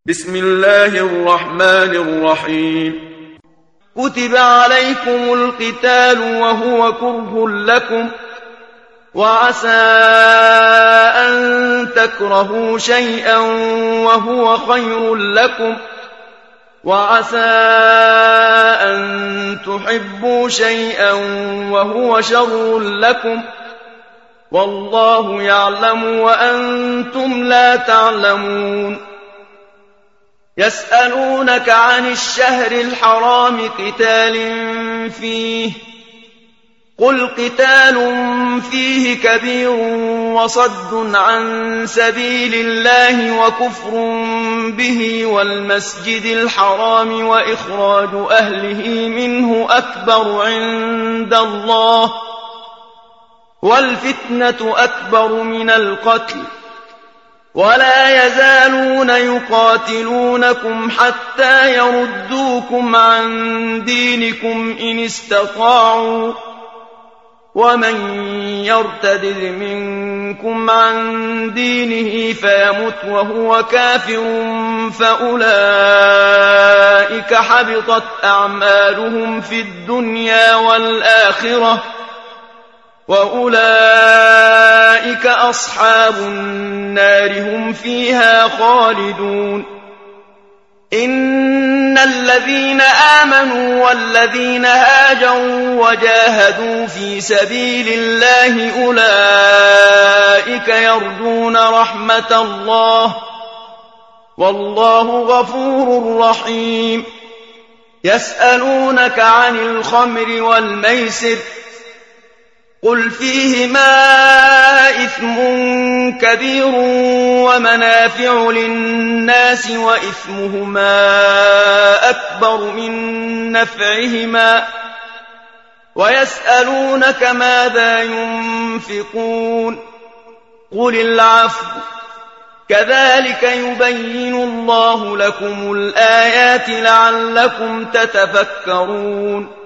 بسم الله الرحمن الرحيم. كتب عليكم القتال وهو كره لكم، وعسى أن تكرهوا شيئا وهو خير لكم، وعسى أن تحبوا شيئا وهو شر لكم، والله يعلم وأنتم لا تعلمون. يسألونك عن الشهر الحرام قتال فيه، قل قتال فيه كبير وصد عن سبيل الله وكفر به والمسجد الحرام وإخراج أهله منه أكبر عند الله، والفتنة أكبر من القتل، ولا يزالون يقاتلونكم حتى يردوكم عن دينكم إن استطاعوا، ومن يرتد منكم عن دينه فيمت وهو كافر فأولئك حبطت أعمالهم في الدنيا والآخرة، وأولئك أصحاب النار هم فيها خالدون. إن الذين آمنوا والذين هاجروا وجاهدوا في سبيل الله أولئك يرجون رحمة الله، والله غفور رحيم. يسألونك عن الخمر والميسر، قل فيهما إثم كبير ومنافع للناس وإثمهما أكبر من نفعهما، ويسألونك ماذا ينفقون، قل العفو، كذلك يبين الله لكم الآيات لعلكم تتفكرون.